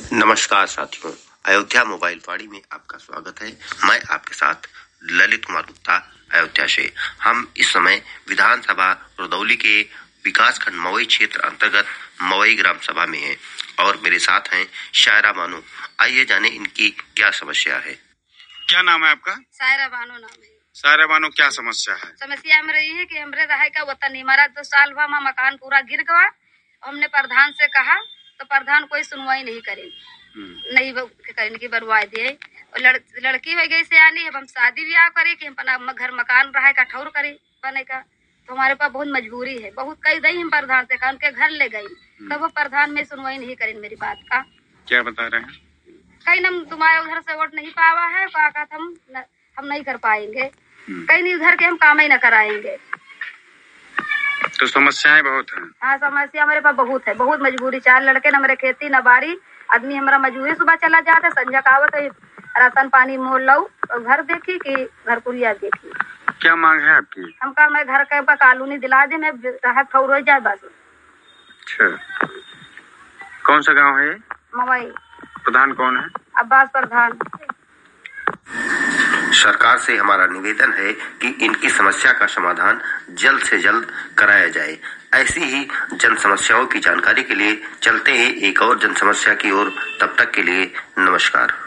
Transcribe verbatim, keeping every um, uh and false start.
नमस्कार साथियों, अयोध्या मोबाइल वाड़ी में आपका स्वागत है। मैं आपके साथ ललित कुमार गुप्ता अयोध्या से। हम इस समय विधानसभा रुदौली के विकासखंड मवई क्षेत्र अंतर्गत मवई ग्राम सभा में हैं और मेरे साथ हैं शायरा बानो। आइए जाने इनकी क्या समस्या है। क्या नाम है आपका? शायरा बानो नाम है। शायरा बानो, क्या समस्या है? समस्या हम रही है कि हमरे रहे का वतन नहीं, हमारा दो साल हुआ हमारा मकान पूरा गिर गया। हमने प्रधान से कहा तो प्रधान कोई सुनवाई नहीं करे, नहीं करने की बर्बाद दिए। और लड़, लड़की हो गई से आनी, अब हम शादी ब्याह करे कि हम अपना घर मकान रहे का ठौर करे बने का, तो हमारे पास बहुत मजबूरी है। बहुत कई दई हम प्रधान से कहा, उनके घर ले गई तब वो प्रधान में सुनवाई नहीं करे मेरी बात का। क्या बता रहे हैं? कहीं ना तुम्हारे उधर से वोट नहीं पावा है, कहा हम न, हम नहीं कर पाएंगे, कहीं नहीं उधर के हम काम ही न कराएंगे। तो समस्याएं बहुत हैं। हाँ, समस्या हमारे पास बहुत है, बहुत मजबूरी। चार लड़के न हमारे खेती न बारी, आदमी हमारा मजबूरी सुबह चला जाता, संजय आवत है राशन पानी मोल लो और घर देखी कि घर पुरिया देखी। क्या मांग है आपकी? हम कहा मैं घर के कॉलोनी दिला दे, मैं राहत ठौर हो जाए बस। अच्छा, कौन सा गांव है? मवई। प्रधान कौन है? अब्बास प्रधान। सरकार से हमारा निवेदन है कि इनकी समस्या का समाधान जल्द से जल्द कराया जाए। ऐसी ही जन समस्याओं की जानकारी के लिए चलते हैं एक और जन समस्या की ओर। तब तक के लिए नमस्कार।